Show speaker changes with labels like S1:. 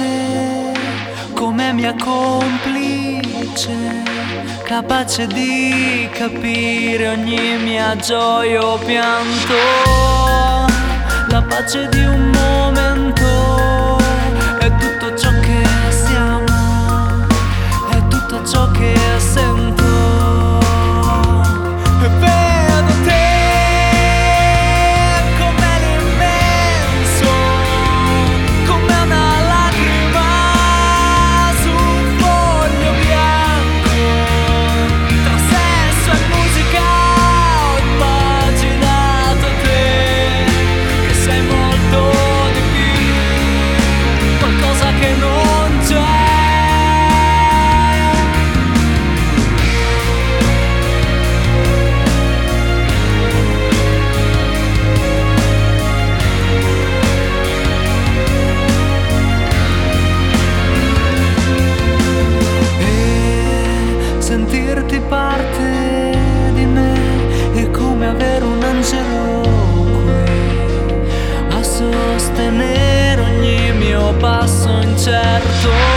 S1: come mia complice, capace di capire ogni mia gioia o pianto, la pace di un momento, è tutto ciò che siamo, è tutto ciò che sento. E vedo te come l'immenso, come una lacrima su un foglio bianco. Tra sesso e musica ho immaginato te, che sei molto di più, qualcosa che non c'è. Sentirti parte di me è come avere un angelo qui a sostenere ogni mio passo incerto.